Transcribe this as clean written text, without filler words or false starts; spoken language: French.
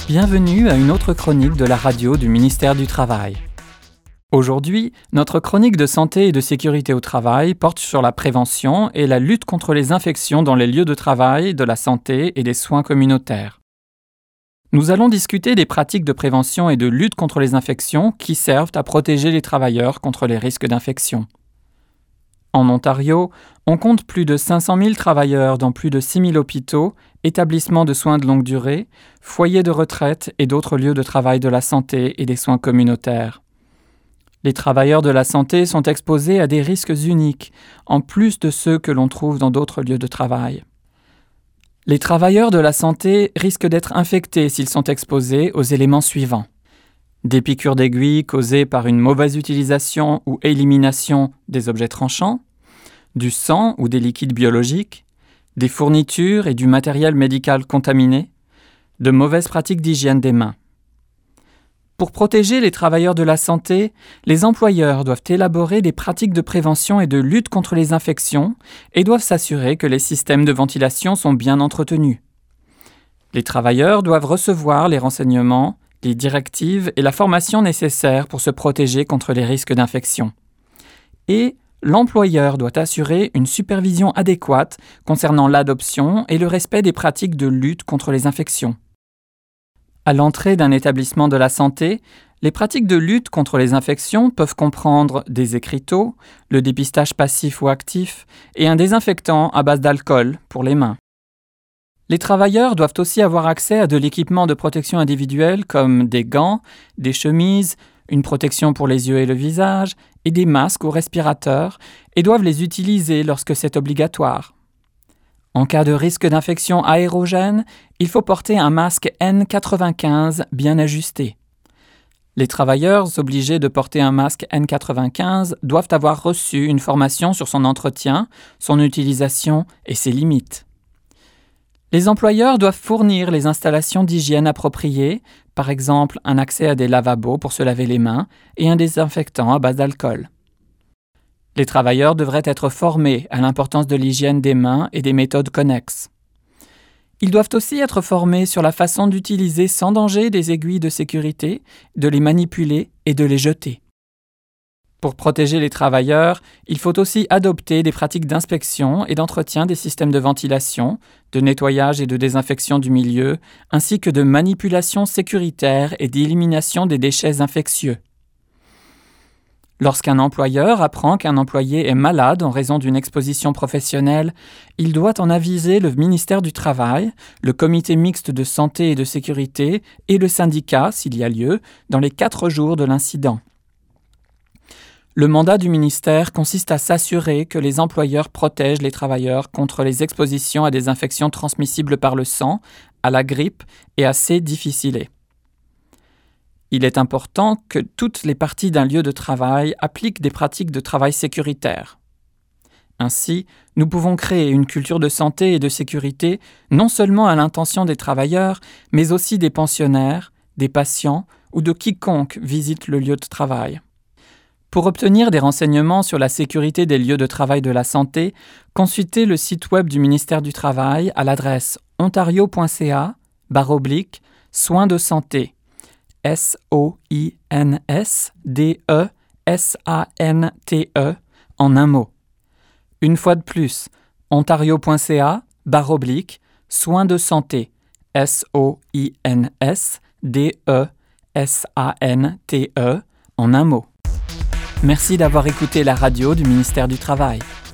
Bienvenue à une autre chronique de la radio du ministère du Travail. Aujourd'hui, notre chronique de santé et de sécurité au travail porte sur la prévention et la lutte contre les infections dans les lieux de travail, de la santé et des soins communautaires. Nous allons discuter des pratiques de prévention et de lutte contre les infections qui servent à protéger les travailleurs contre les risques d'infection. En Ontario, on compte plus de 500 000 travailleurs dans plus de 6 000 hôpitaux, établissements de soins de longue durée, foyers de retraite et d'autres lieux de travail de la santé et des soins communautaires. Les travailleurs de la santé sont exposés à des risques uniques, en plus de ceux que l'on trouve dans d'autres lieux de travail. Les travailleurs de la santé risquent d'être infectés s'ils sont exposés aux éléments suivants. Des piqûres d'aiguilles causées par une mauvaise utilisation ou élimination des objets tranchants, du sang ou des liquides biologiques, des fournitures et du matériel médical contaminé, de mauvaises pratiques d'hygiène des mains. Pour protéger les travailleurs de la santé, les employeurs doivent élaborer des pratiques de prévention et de lutte contre les infections et doivent s'assurer que les systèmes de ventilation sont bien entretenus. Les travailleurs doivent recevoir les renseignements, les directives et la formation nécessaires pour se protéger contre les risques d'infection. Et l'employeur doit assurer une supervision adéquate concernant l'adoption et le respect des pratiques de lutte contre les infections. À l'entrée d'un établissement de la santé, les pratiques de lutte contre les infections peuvent comprendre des écriteaux, le dépistage passif ou actif et un désinfectant à base d'alcool pour les mains. Les travailleurs doivent aussi avoir accès à de l'équipement de protection individuelle comme des gants, des chemises, une protection pour les yeux et le visage et des masques ou respirateurs et doivent les utiliser lorsque c'est obligatoire. En cas de risque d'infection aérogène, il faut porter un masque N95 bien ajusté. Les travailleurs obligés de porter un masque N95 doivent avoir reçu une formation sur son entretien, son utilisation et ses limites. Les employeurs doivent fournir les installations d'hygiène appropriées, par exemple un accès à des lavabos pour se laver les mains et un désinfectant à base d'alcool. Les travailleurs devraient être formés à l'importance de l'hygiène des mains et des méthodes connexes. Ils doivent aussi être formés sur la façon d'utiliser sans danger des aiguilles de sécurité, de les manipuler et de les jeter. Pour protéger les travailleurs, il faut aussi adopter des pratiques d'inspection et d'entretien des systèmes de ventilation, de nettoyage et de désinfection du milieu, ainsi que de manipulation sécuritaire et d'élimination des déchets infectieux. Lorsqu'un employeur apprend qu'un employé est malade en raison d'une exposition professionnelle, il doit en aviser le ministère du Travail, le comité mixte de santé et de sécurité et le syndicat, s'il y a lieu, dans les 4 jours de l'incident. Le mandat du ministère consiste à s'assurer que les employeurs protègent les travailleurs contre les expositions à des infections transmissibles par le sang, à la grippe et à C. difficile. Il est important que toutes les parties d'un lieu de travail appliquent des pratiques de travail sécuritaires. Ainsi, nous pouvons créer une culture de santé et de sécurité non seulement à l'intention des travailleurs, mais aussi des pensionnaires, des patients ou de quiconque visite le lieu de travail. Pour obtenir des renseignements sur la sécurité des lieux de travail de la santé, consultez le site web du ministère du Travail à l'adresse ontario.ca/soins de santé. SOINSDESANTE en un mot. Une fois de plus, ontario.ca/soins de santé. SOINSDESANTE en un mot. Merci d'avoir écouté la radio du ministère du Travail.